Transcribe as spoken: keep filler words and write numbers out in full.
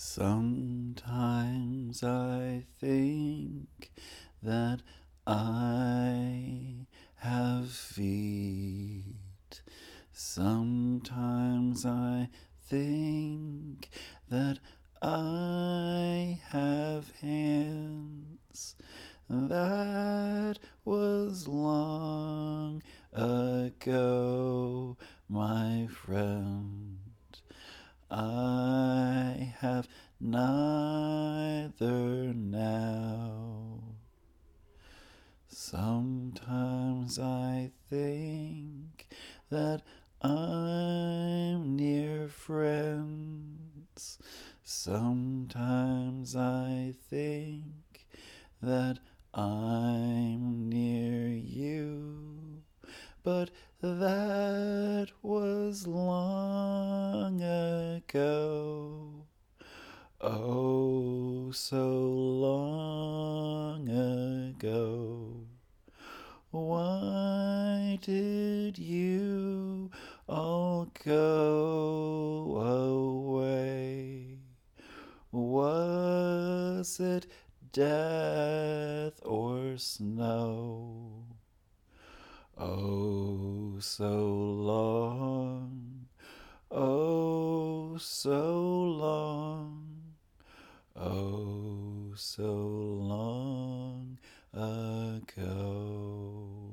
Sometimes I think that I have feet. Sometimes I think that I have hands. That was long ago, my friend. I have neither now. Sometimes I think that I'm near friends. Sometimes I think that I'm near you. But that was long ago. Oh, so long ago. Why did you all go away? Was it death or snow? Oh, so long, oh, so long, oh, so long ago.